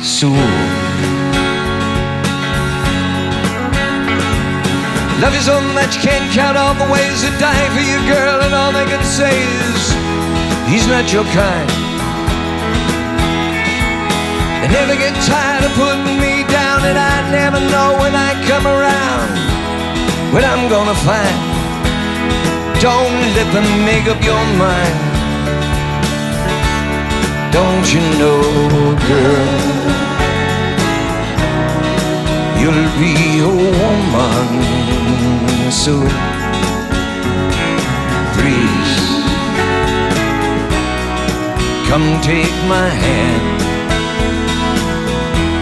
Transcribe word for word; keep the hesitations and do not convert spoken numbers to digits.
soon. Love you so much, can't count all the ways to die for you, girl, and all they can say is he's not your kind. They never get tired of putting me down, and I never know when I come around what I'm gonna find. Don't let them make up your mind. Don't you know, girl, you'll be a woman soon. Please, come take my hand.